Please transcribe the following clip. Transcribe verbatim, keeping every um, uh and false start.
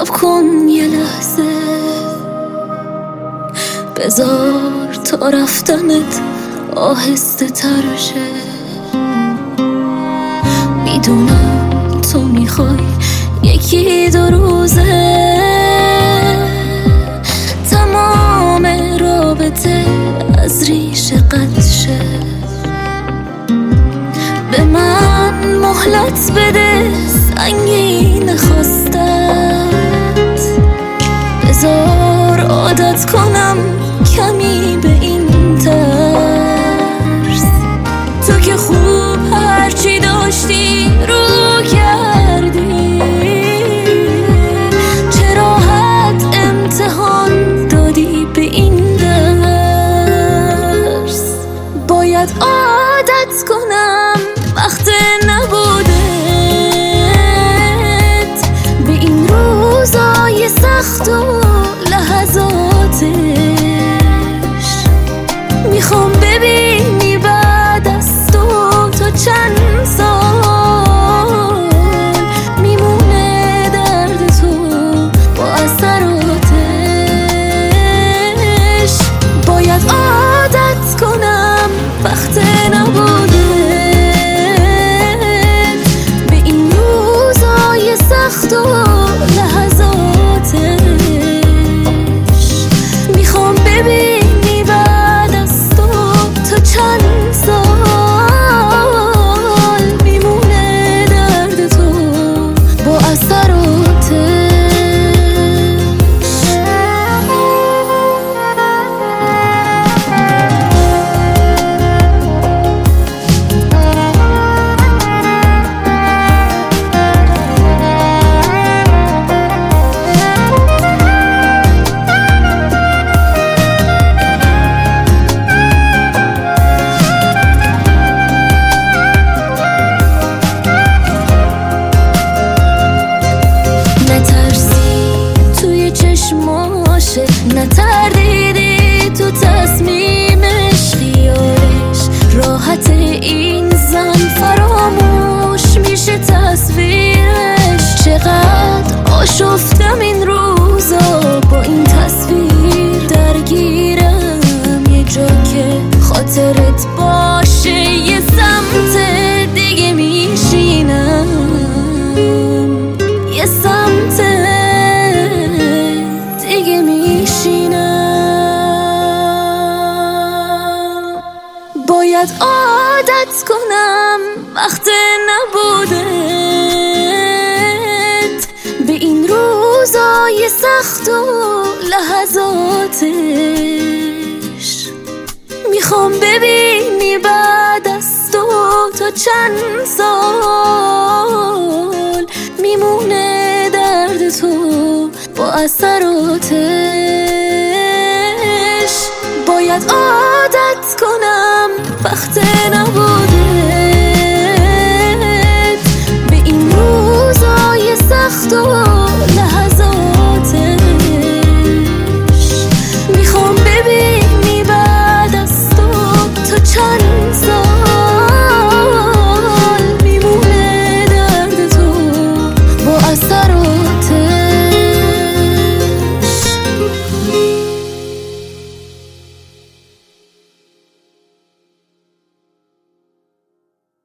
صبر کن یه لحظه، بذار تا رفتنت آهسته تر شه. میدونم تو میخوای یکی دو روزه تمام رابطه از ریشه قطع شه. به من مهلت بده، سنگین خواستت، بذار عادت کنم کمی به این ترس. تو که خوب هرچی داشتی رو کردی، چه راحت امتحان دادی به این درس. باید عادت کنم وقت نبودت به این روزای سخت و لحظاتش. میخوام ببینی بعد از تو تا چند سال میمونه درد تو با اثراتش. باید عادت کنم وقت نبودت به این روزای سخت و لحظاتش. میخوام ببینی بعد از تو تا چند سال میمونه درد تو با اثراتش. نتردیدی تو تصمیمش، خیالش راحت این زن فراموش میشه تصویرش. چقدر آشفتم این روزا با این تصویر، درگیرم یه جا که خاطرت باشه، یه سمت دیگه میشینم، یه سمت دیگه میشینم. باید عادت کنم وقت نبودت به این روزای سخت و لحظاتش. میخوام ببینی بعد از تو تا چند سال میمونه درد تو با اثراتش. باید عادت کنم وقت نبود